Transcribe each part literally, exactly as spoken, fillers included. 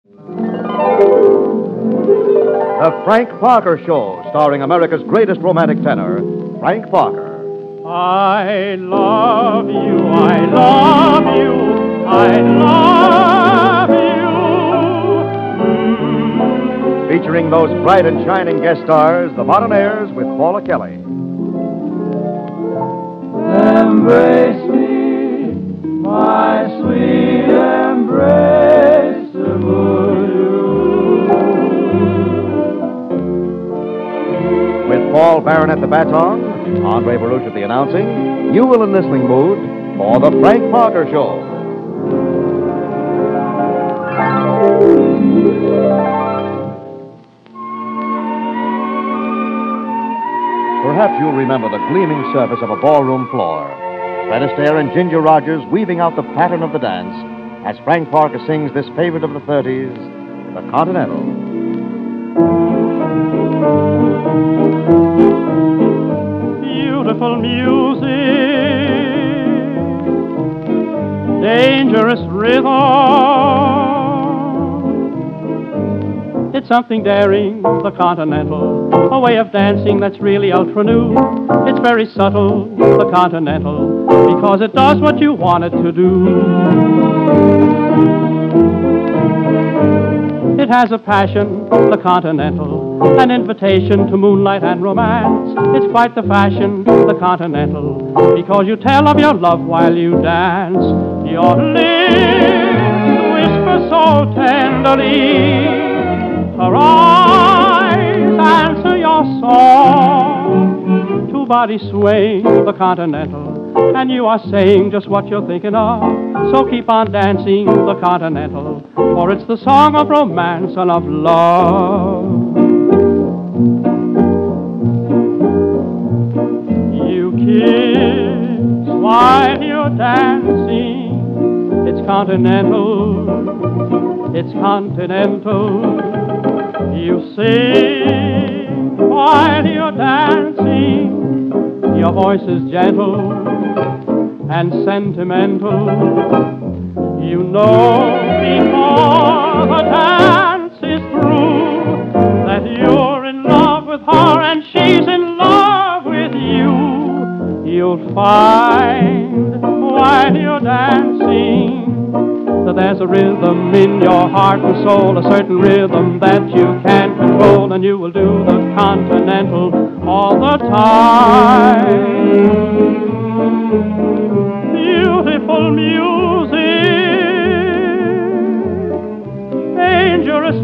The Frank Parker Show, starring America's greatest romantic tenor, Frank Parker. I love you, I love you, I love you. Mm. Featuring those bright and shining guest stars, the Modernaires with Paula Kelly. Embrace me, my sweet embraceable you. With Paul Barron at the baton, Andre Baruch at the announcing, you will in listening mood for the Frank Parker Show. Perhaps you'll remember the gleaming surface of a ballroom floor. Fred Astaire and Ginger Rogers weaving out the pattern of the dance as Frank Parker sings this favorite of the thirties, the Continental. Beautiful music, dangerous rhythm. It's something daring, the Continental, a way of dancing that's really ultra new. It's very subtle, the Continental, because it does what you want it to do. It has a passion, the Continental, an invitation to moonlight and romance. It's quite the fashion, the Continental, because you tell of your love while you dance. Your lips whisper so tenderly, her eyes answer your song. Two bodies swaying, the Continental, and you are saying just what you're thinking of. So keep on dancing, the Continental, for it's the song of romance and of love. You kiss while you're dancing. It's Continental, it's Continental. You sing while you're dancing. Your voice is gentle and sentimental. You know before the dance is through that you're in love with her and she's in love with you. You'll find while you're dancing that there's a rhythm in your heart and soul, a certain rhythm that you can't control, and you will do the Continental all the time. Beautiful music, dangerous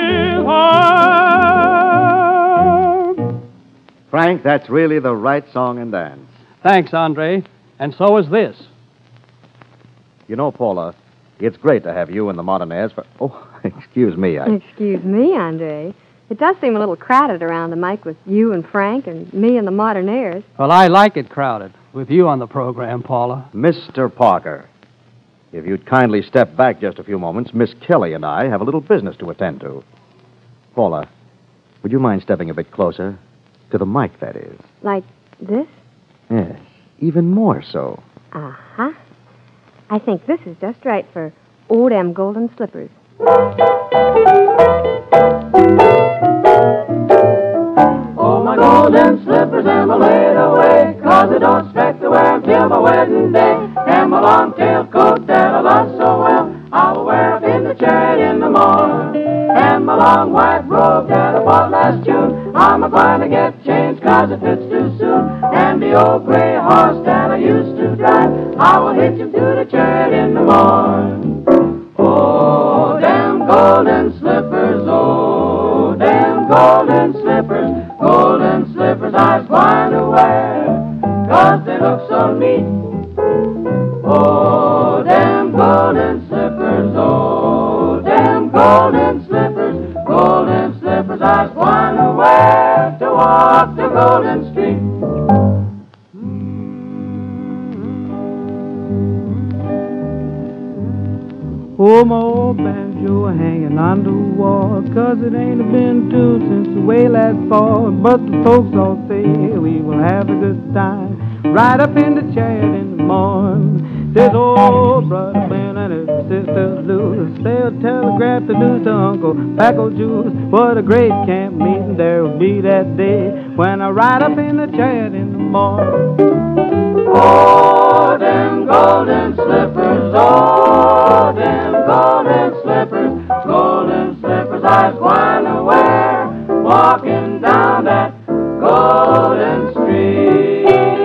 rhythm. Frank, that's really the right song and dance. Thanks, Andre. And so is this. You know, Paula, it's great to have you and the Modernaires for... Oh, excuse me, I... Excuse me, Andre. It does seem a little crowded around the mic with you and Frank and me and the Modernaires. Well, I like it crowded, with you on the program, Paula. Mister Parker, if you'd kindly step back just a few moments, Miss Kelly and I have a little business to attend to. Paula, would you mind stepping a bit closer? To the mic, that is. Like this? Yes, even more so. Uh-huh. I think this is just right for old M. Golden Slippers. Oh, my golden slippers am I laid away, 'cause I don't expect to wear 'em till my wedding day. And my long tailed coat that I love so well, I will wear up in the chariot in the morn. And my long white robe that I bought last June, I'm a-going to get changed 'cause it fits too soon. And the old gray horse that I used to drive, I will hitch him to the chariot in the morn. Oh, them golden slippers, oh, them golden slippers, golden slippers I was going to wear, 'cause they look so neat. Oh, them golden slippers, oh, them golden slippers, golden slippers I was going to wear to walk the golden street. Oh, my old banjo hanging on the wall, 'cause it ain't been tuned since the way last fall. But the folks all say we will have a good time right up in the chariot in the morn. Says old brother Ben and his sister Lou. They'll telegraph the news to Uncle Paco Juice. What a great camp meeting there will be that day when I ride up in the chariot in the morning. Oh, them golden slippers, oh, them golden slippers, golden slippers I was going to wear, walking down that golden street.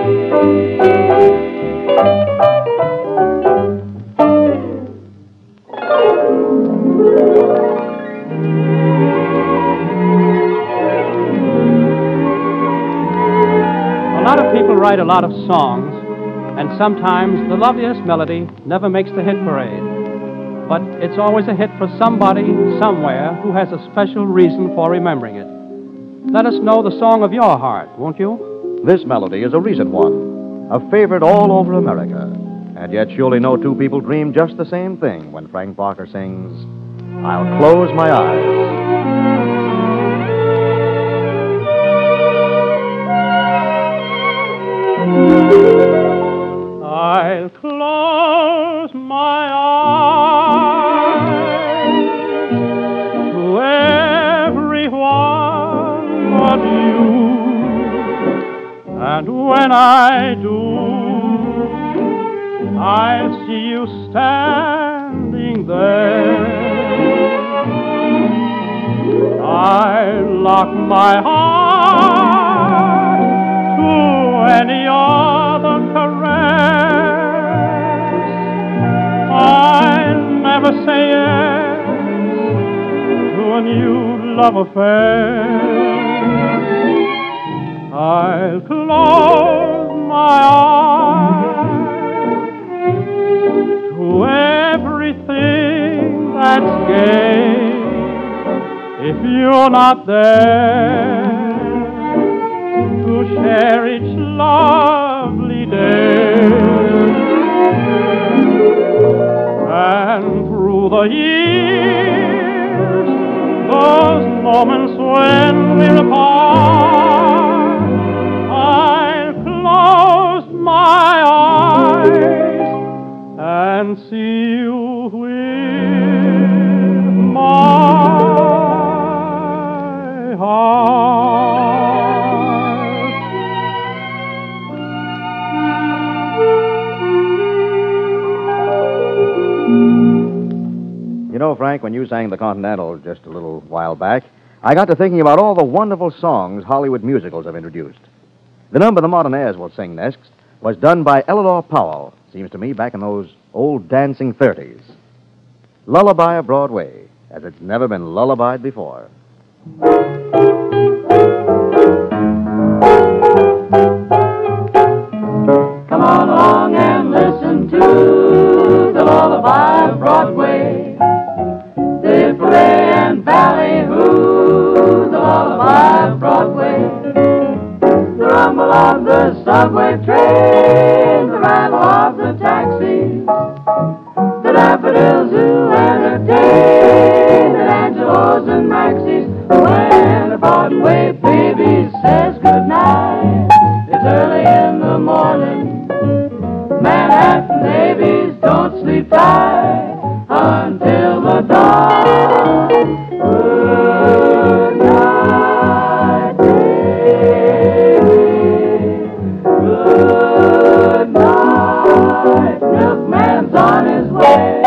A lot of people write a lot of songs, and sometimes the loveliest melody never makes the hit parade. But it's always a hit for somebody, somewhere, who has a special reason for remembering it. Let us know the song of your heart, won't you? This melody is a recent one, a favorite all over America. And yet surely no two people dream just the same thing when Frank Parker sings, I'll Close My Eyes. I'll close my eyes to everyone but you, and when I do, I'll see you standing there. I'll lock my heart to any other caress. I'll never say yes to a new love affair. I'll close my eyes to everything that's gay. If you're not there to share each lovely day, and through the years, those moments when we're apart, I'll close my eyes and see you with my You know, Frank, when you sang the Continental just a little while back, I got to thinking about all the wonderful songs Hollywood musicals have introduced. The number the Modernaires will sing next was done by Eleanor Powell, seems to me, back in those old dancing thirties. Lullaby of Broadway, as it's never been lullabied before. Come on along and listen to the lullaby of Broadway. The parade and ballyhoo, the lullaby of Broadway. The rumble of the subway train, the rattle of the taxi, the daffodils who entertain, and Angelos and Maxie's. When the Broadway baby says goodnight, it's early in the morning. Manhattan babies don't sleep tight until the dawn. Good night, baby. Good night. Milkman's on his way.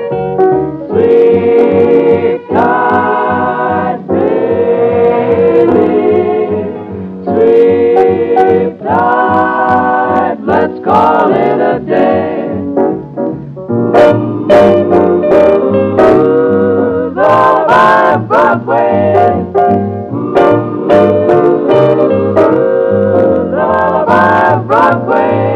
Sleep tight, baby. Sleep tight. Let's call it a day. Lullaby Broadway. Lullaby Broadway.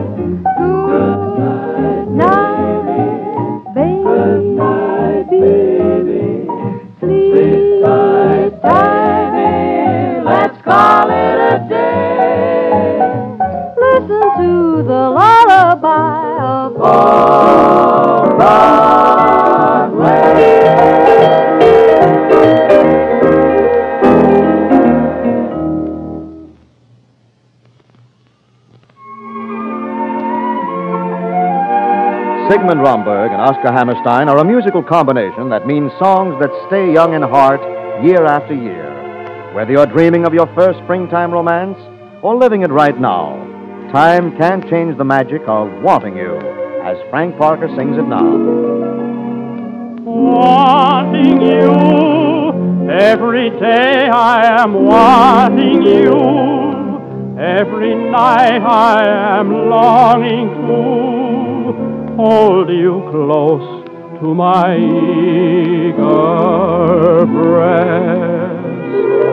Good night, baby. Good night, baby. Sleep tight, baby. Let's call it a day. Listen to the lullaby of Broadway. Zygmunt Romberg and Oscar Hammerstein are a musical combination that means songs that stay young in heart year after year. Whether you're dreaming of your first springtime romance or living it right now, time can't change the magic of wanting you, as Frank Parker sings it now. Wanting you, every day I am wanting you. Every night I am longing to hold you close to my eager breast.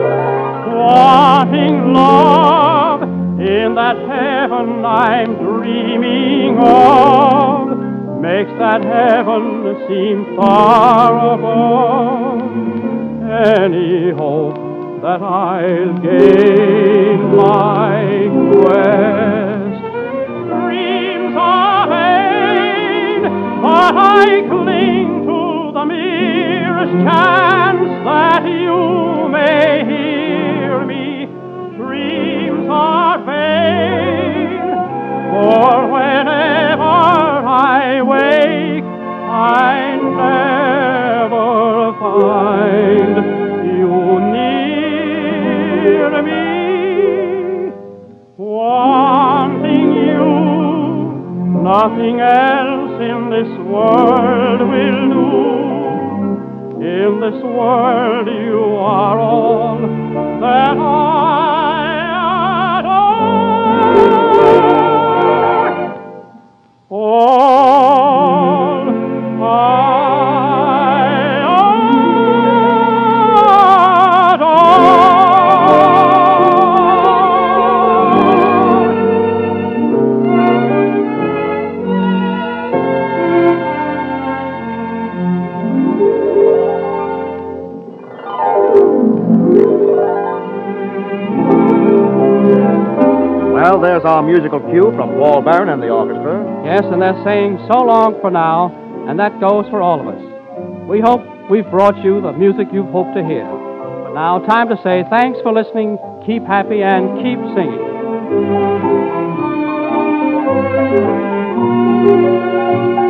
Wanting love in that heaven I'm dreaming of makes that heaven seem far above any hope that I'll gain my quest. Dreams are vain, but I cling to the merest chance that you may hear me. Dreams are vain, for whenever I wake, I never find you near me. Wanting you, nothing else in this world will do. In this world you are all that I adore. All I adore. Well, there's our musical cue from Paul Barron and the orchestra. Yes, and they're saying so long for now, and that goes for all of us. We hope we've brought you the music you've hoped to hear. But now, time to say thanks for listening, keep happy, and keep singing.